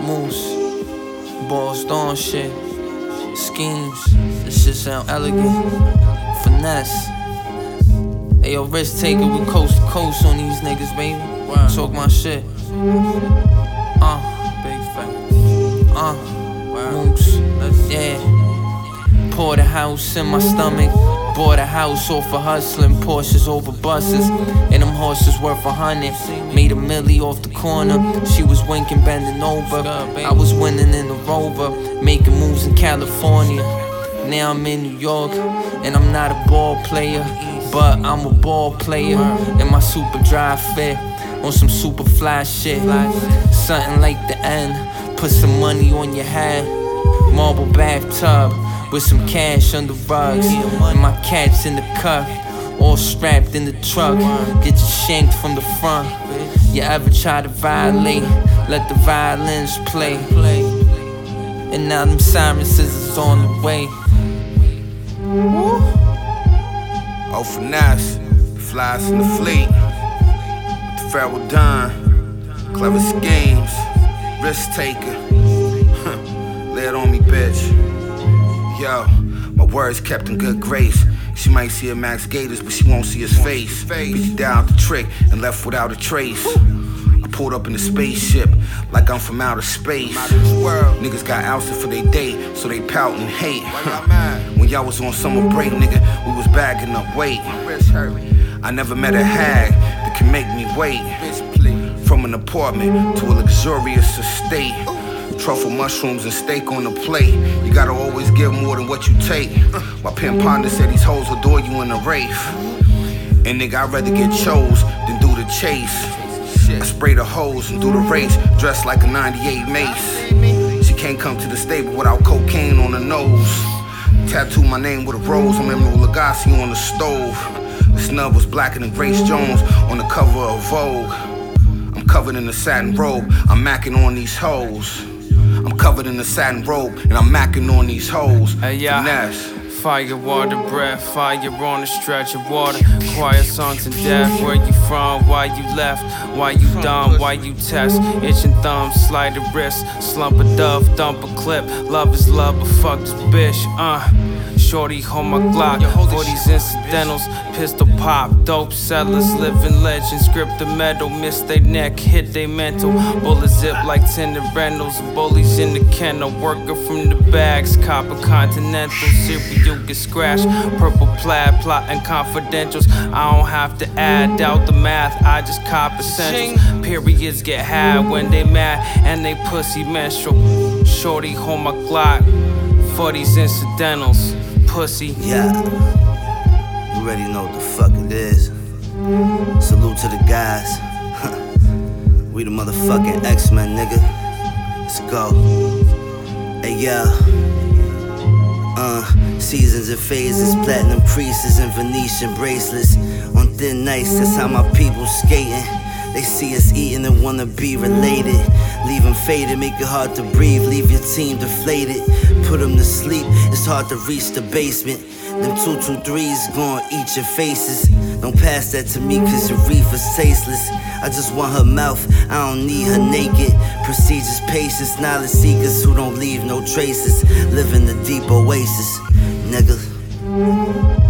moose, balls on shit, schemes. This shit sound elegant, finesse. Hey yo, risk taker, we coast to coast on these niggas, baby. Talk my shit. Big fact. Moose, yeah. Pour the house in my stomach. Bought a house off of hustling, Porsches over buses, and them horses worth 100. Made a milli off the corner. She was winking, bending over. I was winning in the Rover, making moves in California. Now I'm in New York, and I'm not a ball player, but I'm a ball player. In my super dry fit, on some super fly shit. Something like the end. Put some money on your head. Marble bathtub with some cash under rugs, and my cat's in the cup, all strapped in the truck. Get you shanked from the front. You ever try to violate? Let the violins play. And now them silences is on the way. Oh, finesse, flies in the fleet, with the Pharoah Dunn, clever schemes, risk taker. Lay it on me, bitch. Yo, my words kept in good grace. She might see a Max Gators, but she won't see his face. Beat you down the trick and left without a trace. I pulled up in a spaceship like I'm from outer space. Niggas got ousted for they date, so they pout and hate. When y'all was on summer break, nigga, we was bagging up weight. I never met a hag that can make me wait. From an apartment to a luxurious estate. Truffle mushrooms and steak on the plate. You gotta always give more than what you take. My pimp Ponder said these hoes will adore you in a race. And nigga, I'd rather get chose than do the chase. I spray the hose and do the race, dressed like a 98 Mace. She can't come to the stable without cocaine on her nose. Tattoo my name with a rose, I'm Emerald Lagasse on the stove. The snub was blacker than Grace Jones on the cover of Vogue. I'm covered in a satin robe, I'm macking on these hoes. I'm covered in a satin robe, and I'm macking on these hoes. Finesse. Fire, water, breath, fire on a stretch of water. Quiet songs and death. Where you from? Why you left? Why you dumb? Why you test? Itching thumbs, slide the wrist, slump a dove, dump a clip. Love is love, but fuck this bitch. Shorty hold my Glock for these incidentals. Pistol pop, dope sellers, living legends. Grip the metal, miss they neck, hit they mental. Bullet zip like tender rentals. Bullies in the kennel, worker from the bags. Copper Continental, cereal get scratched. Purple plaid, plotting confidentials. I don't have to add out the math, I just cop essentials. Periods get had when they mad and they pussy menstrual. Shorty hold my Glock for these incidentals. Pussy. Yeah, you already know what the fuck it is. Salute to the guys. We the motherfucking X-Men, nigga. Let's go. Hey, yeah. Seasons and phases, platinum creases and Venetian bracelets. On thin nights, that's how my people skating. They see us eating and wanna be related. Leave them faded, make it hard to breathe, leave your team deflated. Put them to sleep, it's hard to reach the basement. Them 223s gon' eat your faces. Don't pass that to me cause your reefer's tasteless. I just want her mouth, I don't need her naked. Prestigious patience, knowledge seekers who don't leave no traces. Live in the deep oasis, nigga.